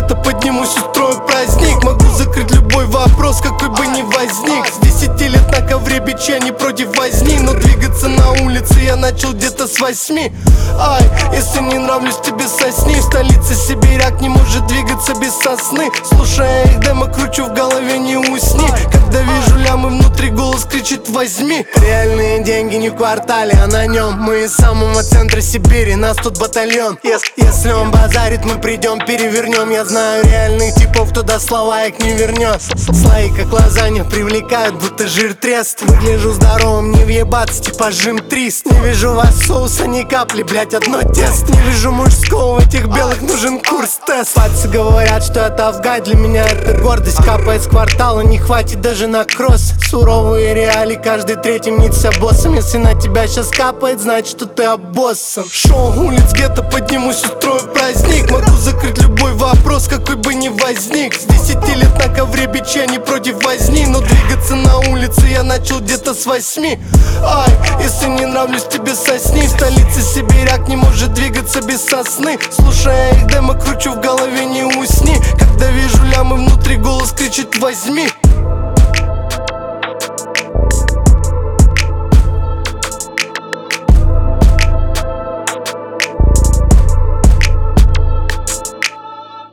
где-то поднимусь, устрою праздник. Могу закрыть любой вопрос, какой бы ни возник. С 10 лет на ковре бича не против возни, но двигаться на улице я начал где-то с 8. Ай, если не нравлюсь тебе, сосни. В столице сибиряк не может двигаться без сосны. Слушая их демо, кручу в голове, не усни. Когда вижу лямы, внутри голос кричит: возьми. Реальные деньги не в квартале, а на нем. Мы из самого центра Сибири, нас тут батальон. Если он базарит, мы придем, перевернем. Я знаю реальных типов, кто до словаек не вернет. Слои как лазанья привлекают, будто жир трест. Выгляжу здоровым, не въебаться, типа жим 300. Не вижу вас соуса ни капли, блять, одно тесто. Не вижу мужского, в этих белых нужен курс тест. Пальцы говорят, что это Афгай, для меня это гордость. Капает с квартала, не хватит даже на кросс. Суровые реалии, каждый третий мнится боссом. Если на тебя сейчас капает, значит, что ты обоссом. Шоу улиц гетто, поднимусь, устрою праздник. Могу закрыть любой вопрос, какой бы ни возник. С 10 лет на ковре бича не против возни, но двигаться на улице я начал где-то с 8. Ай, если не нравлюсь тебе, сосни. В столице сибиряк не может двигаться без сосны. Слушая их демо, кручу в голове, не усни. Когда вижу лямы, внутри голос кричит: возьми.